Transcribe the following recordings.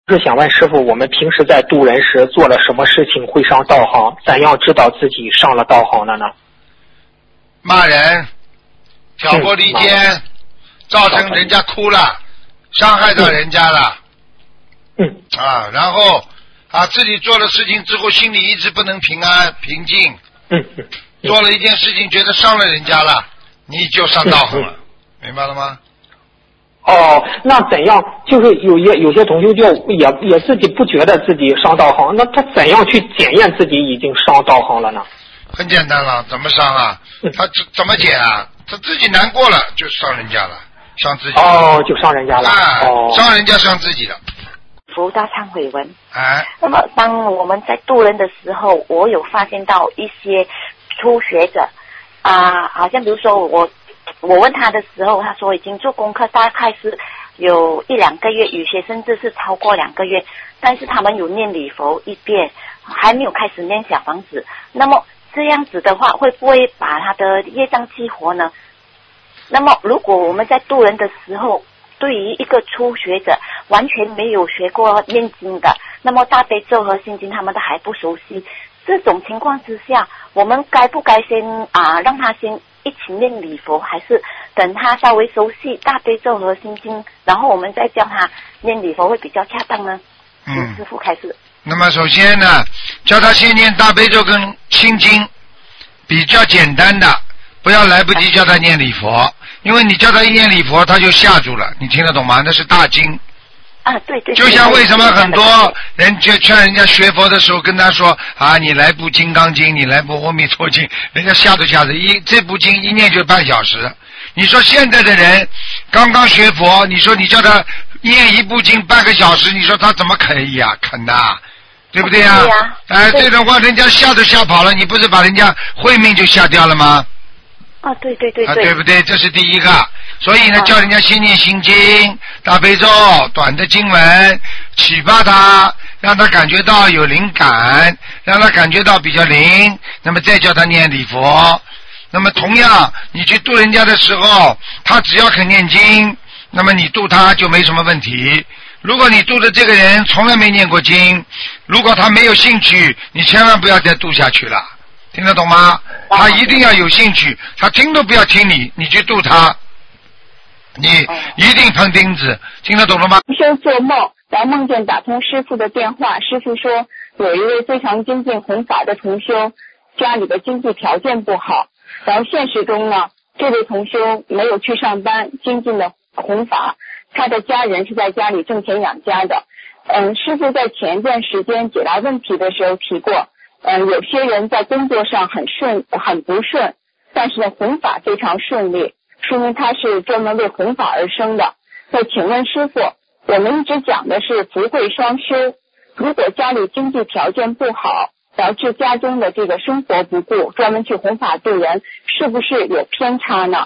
是想问师傅，我们平时在度人时做了什么事情会上道行？怎样知道自己上了道行了呢？ 骂人、挑拨离间，造成人家哭了，伤害到人家了。然后自己做了事情之后，心里一直不能平安平静。做了一件事情，觉得伤了人家了，你就上道行了，明白了吗？ 那怎样？就是有些同学就也自己不觉得自己上道行，那他怎样去检验自己已经上道行了呢？ 很简单了，怎么伤啊？他怎么检啊？他自己难过了就伤人家了，伤自己。 就伤人家了。 伤人家伤自己了。 福大忏悔文。那么当我们在度人的时候，我有发现到一些初学者好像比如说我问他的时候，他说已经做功课大概是有1-2个月，有些甚至是超过2个月，但是他们有念礼佛1遍，还没有开始念小房子。那么这样子的话，会不会把他的业障激活呢？那么如果我们在度人的时候，对于一个初学者完全没有学过念经的，那么大悲咒和心经他们都还不熟悉，这种情况之下，我们该不该先让他先一起念礼佛，还是等他稍微熟悉大悲咒和心经，然后我们再教他念礼佛会比较恰当呢？请师父开始。 那么首先呢，叫他先念大悲咒跟心经，比较简单的，不要来不及叫他念礼佛，因为你叫他一念礼佛他就吓住了，你听得懂吗？那是大经。 对。 就像为什么很多人就劝人家学佛的时候跟他说你来部金刚经，你来部阿弥陀经，人家吓都吓着，这部经一念就半小时。你说现在的人刚刚学佛，你说你叫他念一部经半个小时，你说他怎么可以肯对不对呀？这种话人家吓都吓跑了，你不是把人家慧命就吓掉了吗？ 对。 对不对？这是第一个。所以呢，叫人家先念心经、大悲咒、短的经文，启发他，让他感觉到有灵感，让他感觉到比较灵，那么再叫他念礼佛。那么同样，你去度人家的时候，他只要肯念经，那么你度他就没什么问题。如果你度的这个人从来没念过经，如果他没有兴趣，你千万不要再度下去了，听得懂吗？他一定要有兴趣，他听都不要听你去度他，你一定碰钉子，听得懂了吗？ 同修做梦，然后梦见打通师父的电话，师父说有一位非常精进弘法的同修，家里的经济条件不好，然后现实中呢，这位同修没有去上班，精进的弘法，他的家人是在家里挣钱养家的。师父在前一段时间解答问题的时候提过，有些人在工作上很不顺，但是呢弘法非常顺利，说明他是专门为弘法而生的。那请问师父，我们一直讲的是福慧双修，如果家里经济条件不好，导致家中的这个生活不顾，专门去弘法度人，是不是有偏差呢？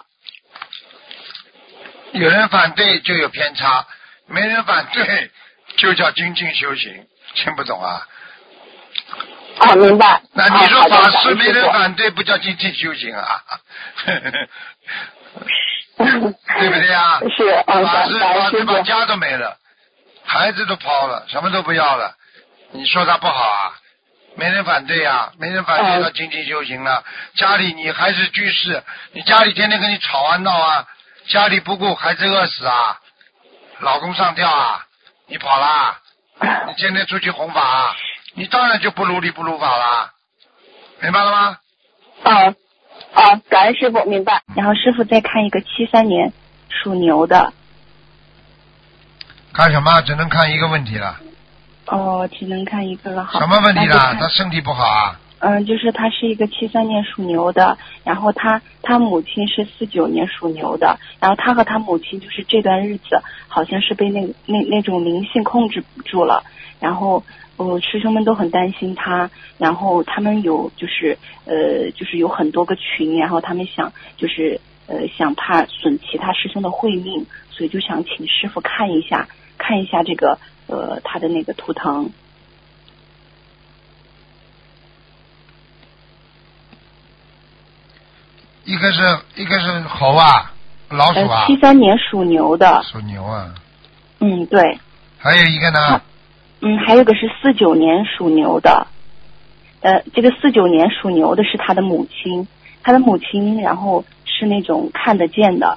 有人反对就有偏差，没人反对就叫精进修行，听不懂啊？ 明白。 那你说法师没人反对不叫精进修行啊？对不对呀？ 是。 法师把家都没了，孩子都抛了，什么都不要了，你说他不好啊？没人反对啊，没人反对他精进修行了。家里你还是居士，你家里天天跟你吵闹啊，家里不顾孩子饿死啊，老公上吊啊，你跑啦，你天天出去弘法，你当然就不如理不如法啦，明白了吗？ 感恩师父，明白。 然后师父再看一个73年属牛的。 看什么？只能看一个问题了。 只能看一个了。好。 什么问题了？他身体不好啊？ 就是他是一个73年属牛的，然后他母亲是49年属牛的，然后他和他母亲就是这段日子好像是被那种灵性控制住了，然后师兄们都很担心他，然后他们有就是有很多个群，然后他们想想怕损其他师兄的慧命，所以就想请师父看一下这个他的那个图腾。 一个是猴啊，老鼠啊。 73年属牛的。 属牛啊。 对。 还有一个呢？ 还有个是49年属牛的，这个49年属牛的是他的母亲，然后是那种看得见的，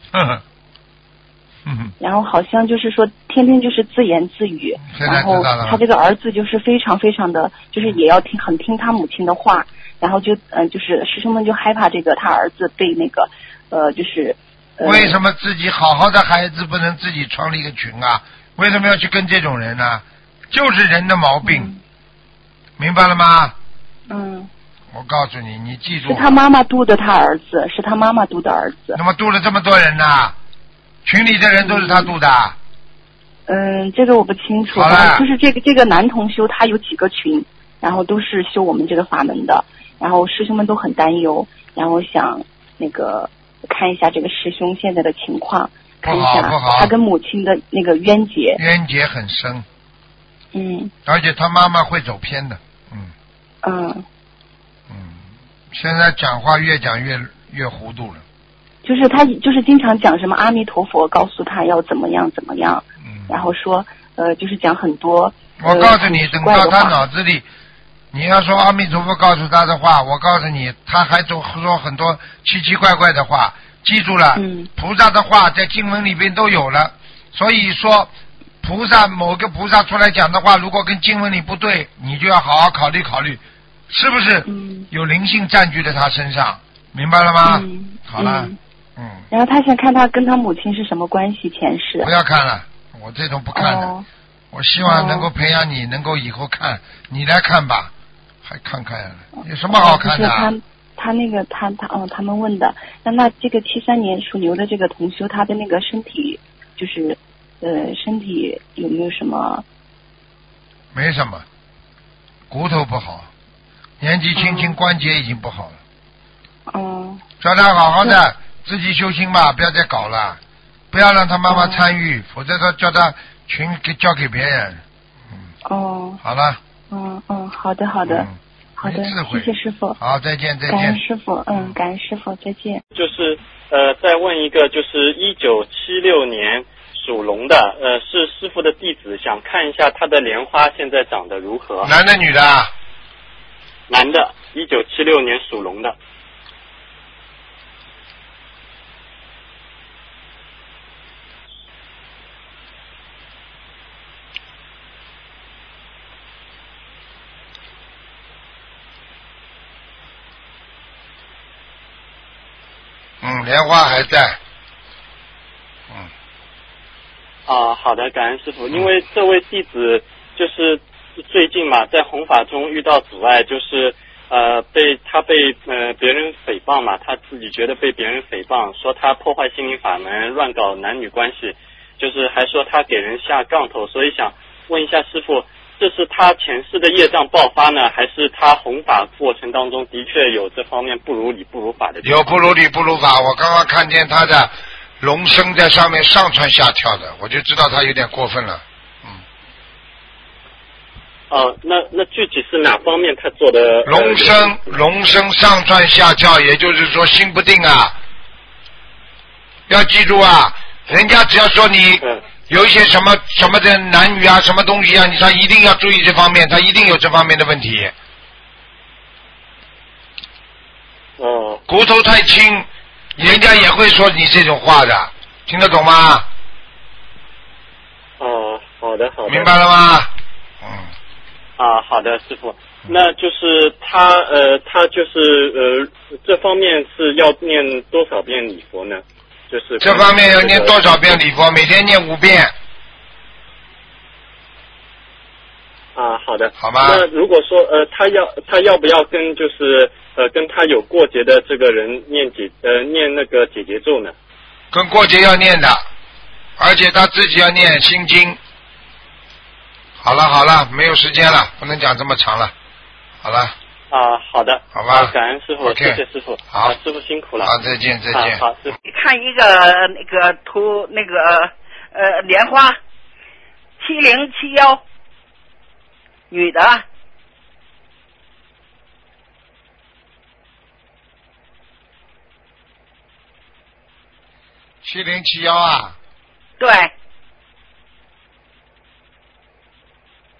然后好像就是说天天就是自言自语，然后他这个儿子就是非常非常的，就是也要很听他母亲的话，然后就是师兄们就害怕这个他儿子被那个就是为什么自己好好的孩子不能自己创立一个群啊？为什么要去跟这种人呢？就是人的毛病，明白了吗？我告诉你，你记住。 是他妈妈度的他儿子，是他妈妈度的儿子。 那么度了这么多人呢？群里的人都是他度的。 这个我不清楚。 好了。 就是这个男同修他有几个群，然后都是修我们这个法门的，然后师兄们都很担忧，然后想那个看一下这个师兄现在的情况，看一下他跟母亲的那个冤结很深。而且他妈妈会走偏的。现在讲话越讲越糊涂了。 就是他就是经常讲什么阿弥陀佛告诉他要怎么样怎么样，然后说就是讲很多。 我告诉你，等到他脑子里，你要说阿弥陀佛告诉他的话，我告诉你，他还说很多奇奇怪怪的话。记住了，菩萨的话在经文里边都有了，所以说某个菩萨出来讲的话，如果跟经文里不对，你就要好好考虑考虑，是不是有灵性占据在他身上，明白了吗？好了。 然后他想看他跟他母亲是什么关系前世。 不要看了，我这种不看的。我希望能够培养你，能够以后看，你来看吧，还看看有什么好看的？ 他那个他们问的，那这个73年属牛的这个同修，他的那个身体就是身体有没有什么？ 没什么，骨头不好，年纪轻轻关节已经不好了。叫他好好的自己修心吧，不要再搞了，不要让他妈妈参与，否则他叫他群交给别人。好了。 好的。好的，谢谢师傅。 好，再见。 感恩师傅，感恩师傅，再见。 就是再问一个，就是1976年属龙的，是师傅的弟子，想看一下他的莲花现在长得如何。 男的女的？ 男的，1976年属龙的。 莲花还在。 好的，感恩师傅。因为这位弟子就是最近嘛，在弘法中遇到阻碍，就是被别人诽谤嘛，他自己觉得被别人诽谤，说他破坏心灵法门，乱搞男女关系，就是还说他给人下杠头，所以想问一下师傅，这是他前世的业障爆发呢，还是他弘法过程当中的确有这方面不如理不如法的地方？ 有不如理不如法，我刚刚看见他的龙身在上面上蹿下跳的，我就知道他有点过分了。 那具体是哪方面他做的？ 龙身上蹿下跳，也就是说心不定啊。要记住啊，人家只要说你有一些什么的男女啊，什么东西啊，他一定要注意这方面，他一定有这方面的问题。骨头太轻，人家也会说你这种话的，听得懂吗？ 好的。 明白了吗？ 好的，师傅。那就是他就是这方面是要念多少遍礼佛呢？就是这方面要念多少遍礼佛？每天念5遍。 好的。 好吧。 那如果说他要不要跟就是跟他有过节的这个人念那个解结咒呢？ 跟过节要念的，而且他自己要念心经。好了，没有时间了，不能讲这么长了。好了。 好的。 好吧。 感恩师傅，谢谢师傅。 好， 师傅辛苦了。 好，再见。 好，师傅。 看一个那个图，那个莲花7071，女的。 7071啊。 对。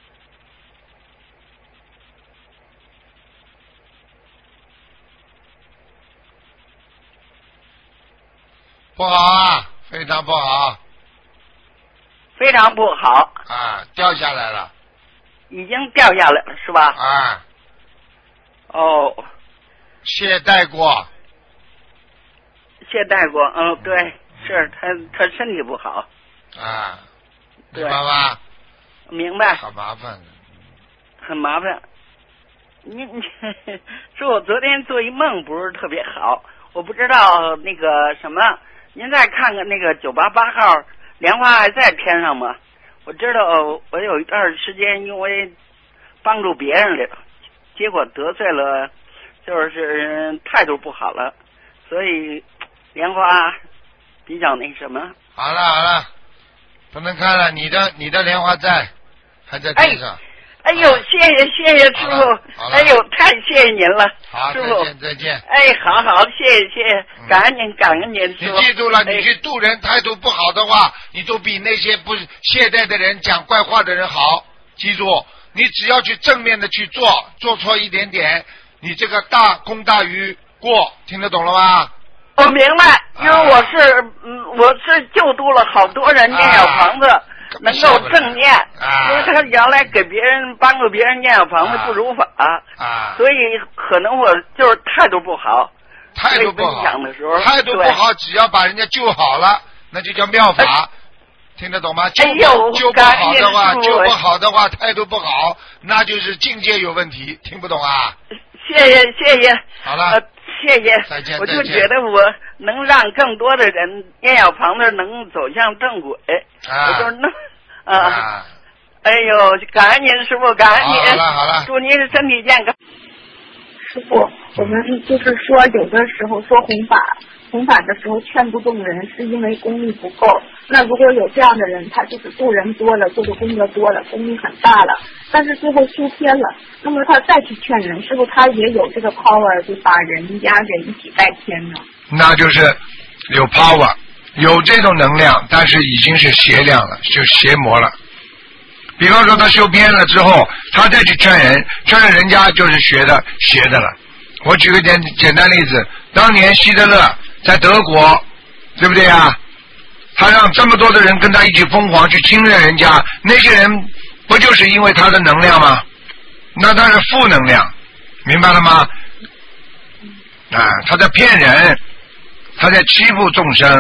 不好啊，非常不好。 非常不好。 啊，掉下来了。 已经掉下来了是吧？ 啊。 哦。 懈怠过。 懈怠过，对，是他身体不好。 啊。明白吗？ 明白。 好麻烦。 很麻烦。你说我昨天做一梦不是特别好，我不知道那个什么，您再看看那个988号莲花还在天上吗？我知道我有一段时间因为帮助别人了，结果得罪了，就是态度不好了，所以莲花比较那什么。 好了，不能看了，你的莲花还在天上。 哎呦，谢谢师傅！哎呦，太谢谢您了， 好， 师傅。 再见。 哎，好，谢谢，感恩您，师傅。 你记住了，你去渡人态度不好的话，你都比那些不懈怠的人、讲怪话的人好。记住，你只要去正面的去做错一点点，你这个大功大于过，听得懂了吗？ 我明白，因为我是救度了好多人念小房子。能够正念，因为他原来给别人帮助别人念小房子不如法，所以可能我就是态度不好。 态度不好讲的时候， 态度不好，只要把人家救好了，那就叫妙法，听得懂吗？救不好的话，态度不好，那就是境界有问题，听不懂啊？ 谢谢。 好了。 谢谢， 再见。 我就觉得我能让更多的人念小房子能走向正轨，我就是哎呦，感恩您师傅，感恩您， 好了， 祝您身体健康。 师傅，我们就是说有的时候说弘法的时候劝不动人，是因为功力不够。那如果有这样的人，他就是度人多了，做的功德多了，功力很大了，但是最后修偏了，那么他再去劝人，是不是他也有这个 power 就把人家给一起带偏呢？ 那就是有 power， 有这种能量，但是已经是邪量了，就邪魔了。比方说他修偏了之后，他再去劝人家就是邪的了。我举个简单例子，当年希特勒在德国，对不对啊？他让这么多的人跟他一起疯狂去侵略人家，那些人不就是因为他的能量吗？那他是负能量，明白了吗？他在骗人，他在欺负众生。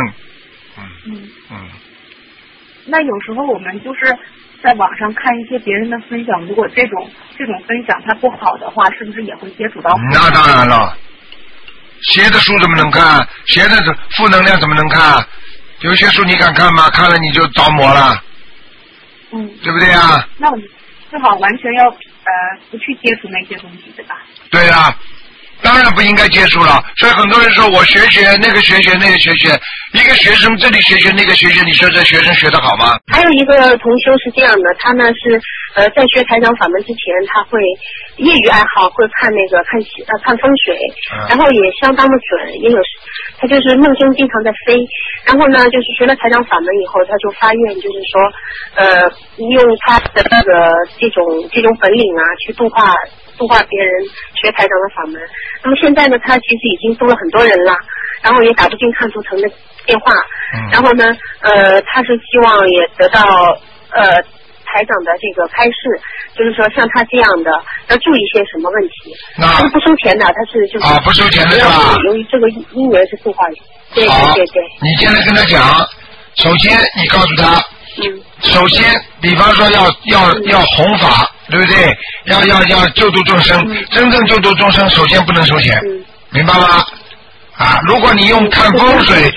那有时候我们就是在网上看一些别人的分享，如果这种分享它不好的话，是不是也会接触到？ 那当然了，邪的书怎么能看？邪的负能量怎么能看？有些书你敢看吗？看了你就着魔了，对不对啊？ 那我们最好完全要不去接触那些东西，对吧？ 对啊，当然不应该接触了。所以很多人说我学那个学那个学，一个学生这里学那个学，你说这学生学得好吗？ 还有一个同修是这样的，他呢是在学台长法门之前，他会业余爱好会看风水，然后也相当的准，也有他就是梦中经常在飞，然后呢就是学了台长法门以后，他就发愿就是说用他的那个这种本领啊去度化别人学台长的法门。那么现在呢他其实已经度了很多人了，然后也打不进看图腾的电话，然后呢他是希望也得到台长的这个开示，就是说像他这样的要注意些什么问题。他是不收钱的，他是就是不收钱的是吧？ 由于这个因缘是度化人。对。 你现在跟他讲，首先你告诉他，首先比方说要弘法，对不对？要救度众生，真正救度众生，首先不能收钱，明白吗？如果你用看风水，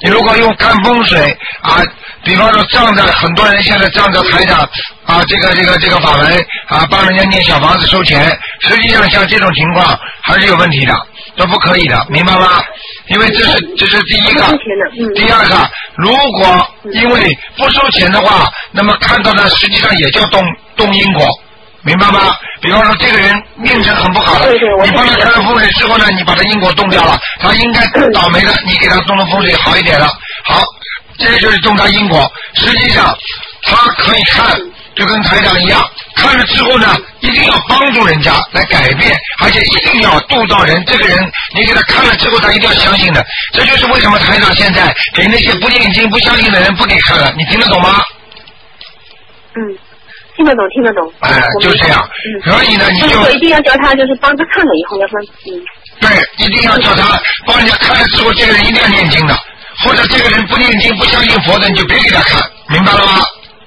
比方说仗着很多人现在仗着台长这个法门帮人家念小房子收钱，实际上像这种情况还是有问题的，都不可以的，明白吗？因为这是第一个。第二个，如果因为不收钱的话，那么看到的实际上也叫动因果，明白吗？比方说这个人命程很不好了，你帮他看了风水之后呢，你把他因果动掉了，他应该倒霉的，你给他动了风水好一点了，好，这就是动他因果。实际上他可以看，就跟台长一样，看看了之后呢，一定要帮助人家来改变，而且一定要度到人。这个人你给他看了之后，他一定要相信的。这就是为什么台长现在给那些不念经、不相信的人不给看了，你听得懂吗？ 听得懂。 哎，就这样。所以呢，你就一定要叫他，就是帮他看了以后要分。 对，一定要叫他帮人家看了之后，这个人一定要念经的，或者这个人不念经、不相信佛的，你就别给他看，明白了吗？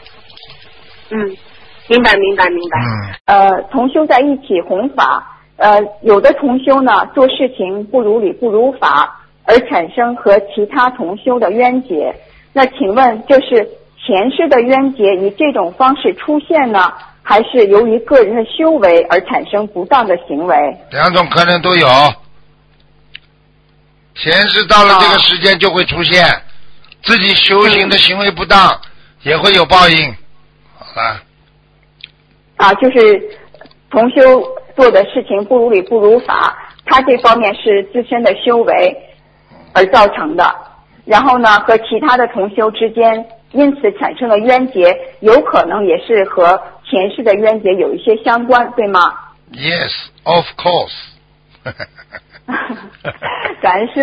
明白。 同修在一起弘法，有的同修呢做事情不如理不如法，而产生和其他同修的冤结。那请问，这是前世的冤结以这种方式出现呢，还是由于个人的修为而产生不当的行为？ 两种可能都有。前世到了这个时间就会出现，自己修行的行为不当，也会有报应。好了。 就是同修做的事情不如理不如法，他这方面是自身的修为而造成的。然后呢，和其他的同修之间因此产生了冤结，有可能也是和前世的冤结有一些相关，对吗？ Yes, of course. 感恩师